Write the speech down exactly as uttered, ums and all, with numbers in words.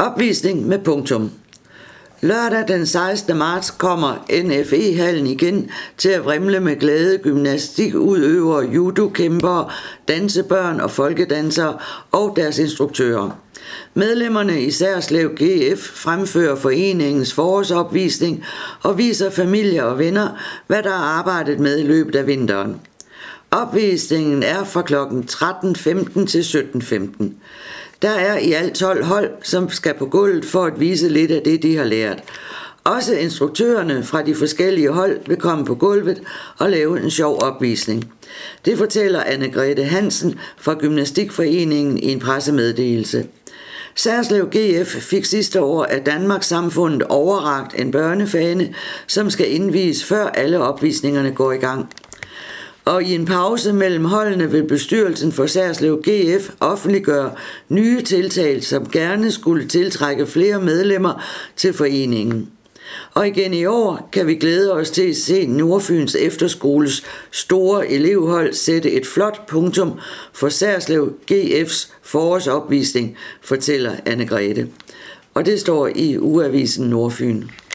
Opvisning med punktum. Lørdag den sekstende marts kommer N F E-hallen igen til at vrimle med glade gymnastikudøvere, judokæmpere, dansebørn og folkedansere og deres instruktører. Medlemmerne i Særslev G F fremfører foreningens forårsopvisning og viser familier og venner, hvad der er arbejdet med i løbet af vinteren. Opvisningen er fra klokken tretten femten til sytten femten. Der er i alt tolv hold, som skal på gulvet for at vise lidt af det, de har lært. Også instruktørerne fra de forskellige hold vil komme på gulvet og lave en sjov opvisning. Det fortæller Anne-Grethe Hansen fra Gymnastikforeningen i en pressemeddelelse. Særslev G F fik sidste år af Danmarks Samfundet overrakt en børnefane, som skal indvies før alle opvisningerne går i gang. Og i en pause mellem holdene vil bestyrelsen for Særslev G F offentliggøre nye tiltag, som gerne skulle tiltrække flere medlemmer til foreningen. Og igen i år kan vi glæde os til at se Nordfyns Efterskoles store elevhold sætte et flot punktum for Særslev G F's forårsopvisning, fortæller Anne-Grethe. Og det står i Ugeavisen Nordfyn.